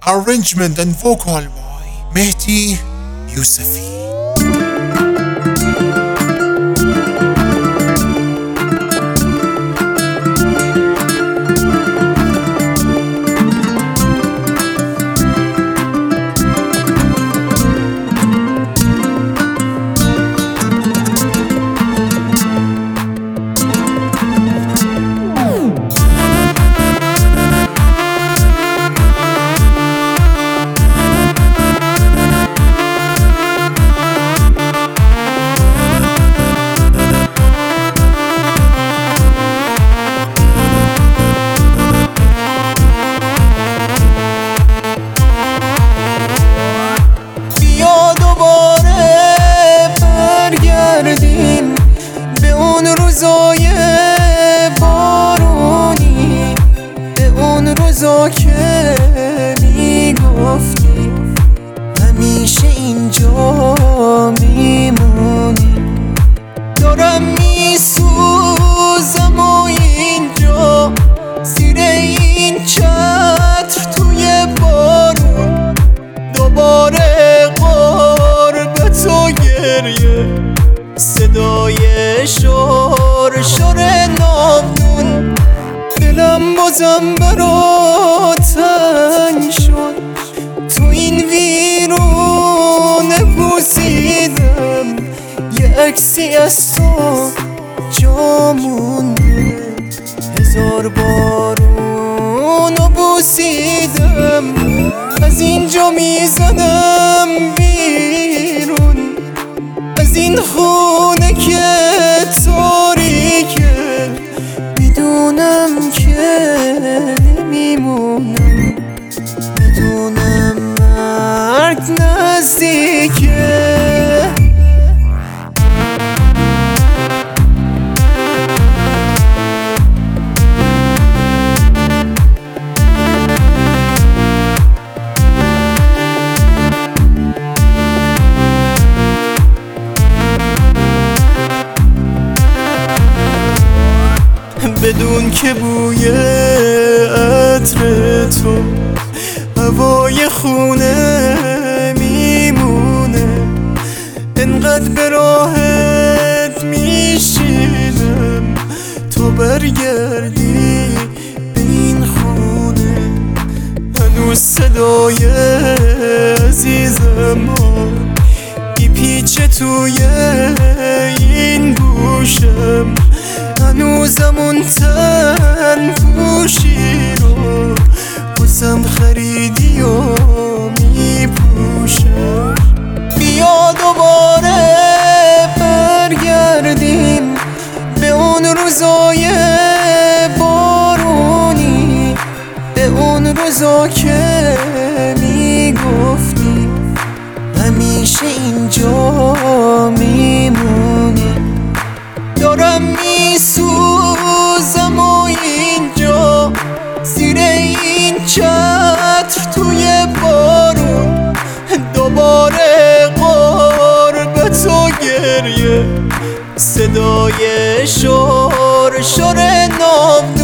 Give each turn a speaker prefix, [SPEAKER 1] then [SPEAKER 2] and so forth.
[SPEAKER 1] Arrangement and vocal by مهدی یوسفی.
[SPEAKER 2] به اون روزای بارونی، به اون روزا که میگفتی همیشه اینجا میمونی. دارم میسوزم و اینجا زیر این چتر توی بارون، دوباره غربت و گریه، صدای شور شور ناودون. دلم بازم برا تنگ شد، تو این ویرونه بوسیدم یه عکسی از تو جا مونده. هزار بارونو بوسیدم، از اینجا میزنم بیرون، از این خونه که تاریکه. میدونم که نمیمونم، میدونم مرگ نزدیکه. بدون که بوی عطر تو هوای خونه میمونه، انقدر به راحت میشینم تو برگردی به این خونه. هنوز صدای عزیزم ها میپیچه توی این گوشم، هنوزم اون تن پوشی رو بازم خریدی و میپوشم. بیا دوباره برگردیم به اون روزای بارونی، به اون روزا که میگفتی همیشه اینجا میمونی. دارم میسوزم و اینجا زیر این چتر توی بارون، دوباره غربت و گریه، صدای شور شور ناودون.